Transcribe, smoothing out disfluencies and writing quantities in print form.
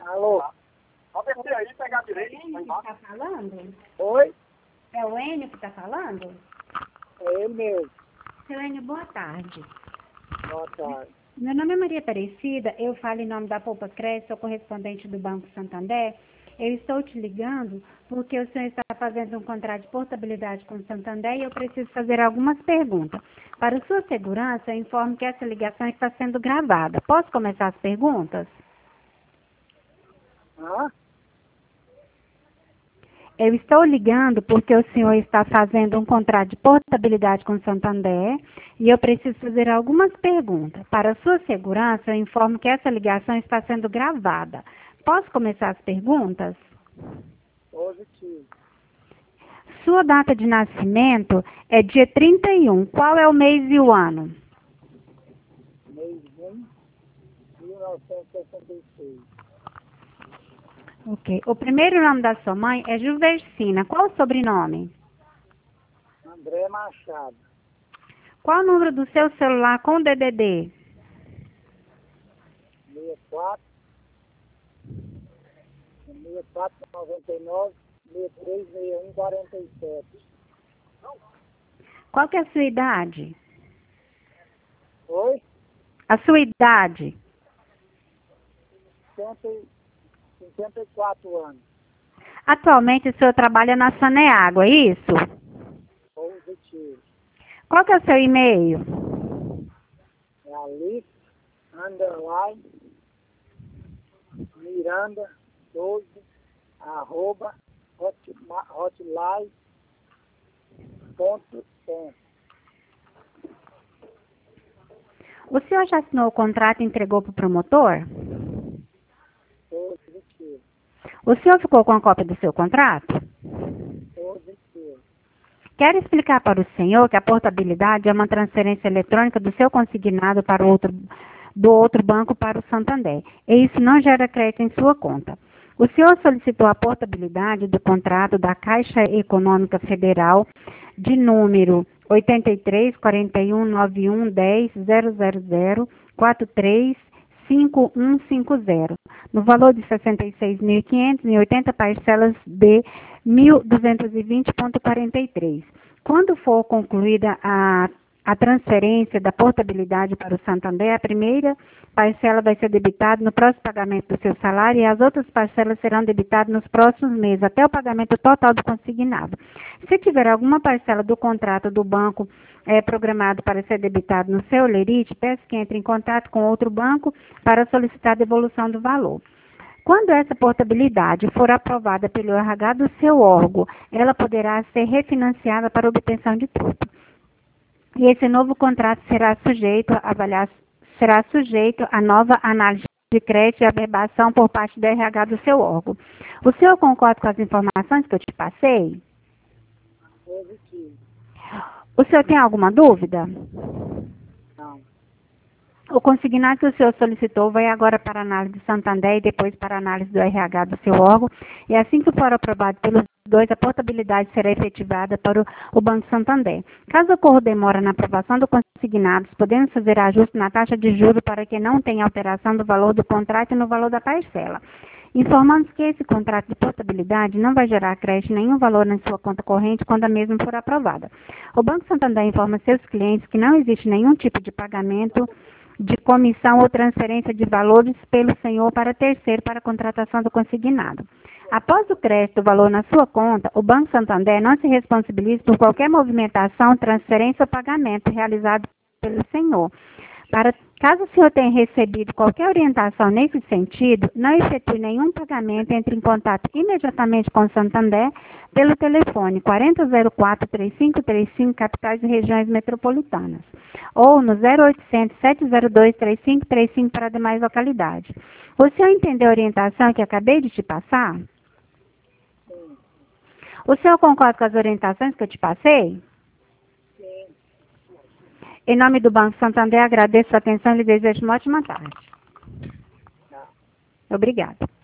Alô? Pode descer aí, pegar a É o direita. Enio que está falando? Oi? É o Enio que está falando? É ele mesmo. Seu Enio, boa tarde. Boa tarde. Meu nome é Maria Aparecida, eu falo em nome da Poupa Cresce, sou correspondente do Banco Santander. Eu estou te ligando porque o senhor está fazendo um contrato de portabilidade com o Santander e eu preciso fazer algumas perguntas. Para sua segurança, eu informo que essa ligação está sendo gravada. Posso começar as perguntas? Hã? Eu estou ligando porque o senhor está fazendo um contrato de portabilidade com o Santander e eu preciso fazer algumas perguntas. Para sua segurança, eu informo que essa ligação está sendo gravada. Posso começar as perguntas? Positivo. Sua data de nascimento é dia 31. Qual é o mês e o ano? Mês 1, 1966. Ok. O primeiro nome da sua mãe é Juversina. Qual o sobrenome? André Machado. Qual o número do seu celular com o DDD? 64 99 6361 47. Qual que é a sua idade? Oi? A sua idade? 54 anos. Atualmente o senhor trabalha na Saneago, é isso? Positivo. Qual que é o seu e-mail? É Alice, underline, Miranda, 12, arroba, hotline.com. O senhor já assinou o contrato e entregou para o promotor? Positivo. O senhor ficou com a cópia do seu contrato? Positivo. Quero explicar para o senhor que a portabilidade é uma transferência eletrônica do seu consignado para do outro banco para o Santander. E isso não gera crédito em sua conta. O senhor solicitou a portabilidade do contrato da Caixa Econômica Federal de número 83 41 91 10 000 43 5150, no valor de R$ 66.500 em 80 parcelas de R$ 1.220,43. Quando for concluída a transferência da portabilidade para o Santander, a primeira parcela vai ser debitada no próximo pagamento do seu salário e as outras parcelas serão debitadas nos próximos meses, até o pagamento total do consignado. Se tiver alguma parcela do contrato do banco programado para ser debitado no seu lerite, peço que entre em contato com outro banco para solicitar a devolução do valor. Quando essa portabilidade for aprovada pelo RH do seu órgão, ela poderá ser refinanciada para obtenção de troco. E esse novo contrato será sujeito a nova análise de crédito e averbação por parte do RH do seu órgão. O senhor concorda com as informações que eu te passei? Positivo. O senhor tem alguma dúvida? Não. O consignado que o senhor solicitou vai agora para a análise do Santander e depois para a análise do RH do seu órgão. E assim que for aprovado pelos dois, a portabilidade será efetivada para o Banco Santander. Caso ocorra demora na aprovação do consignado, podemos fazer ajuste na taxa de juros para que não tenha alteração do valor do contrato e no valor da parcela. Informamos que esse contrato de portabilidade não vai gerar crédito nenhum valor na sua conta corrente quando a mesma for aprovada. O Banco Santander informa seus clientes que não existe nenhum tipo de pagamento de comissão ou transferência de valores pelo senhor para terceiro para a contratação do consignado. Após o crédito do valor na sua conta, o Banco Santander não se responsabiliza por qualquer movimentação, transferência ou pagamento realizado pelo senhor. Caso o senhor tenha recebido qualquer orientação nesse sentido, não efetue nenhum pagamento, entre em contato imediatamente com o Santander pelo telefone 4004-3535, capitais e regiões metropolitanas, ou no 0800 702 3535 para demais localidades. O senhor entendeu a orientação que acabei de te passar? Sim. O senhor concorda com as orientações que eu te passei? Sim. Em nome do Banco Santander, agradeço a atenção e lhe desejo uma ótima tarde. Não. Obrigada.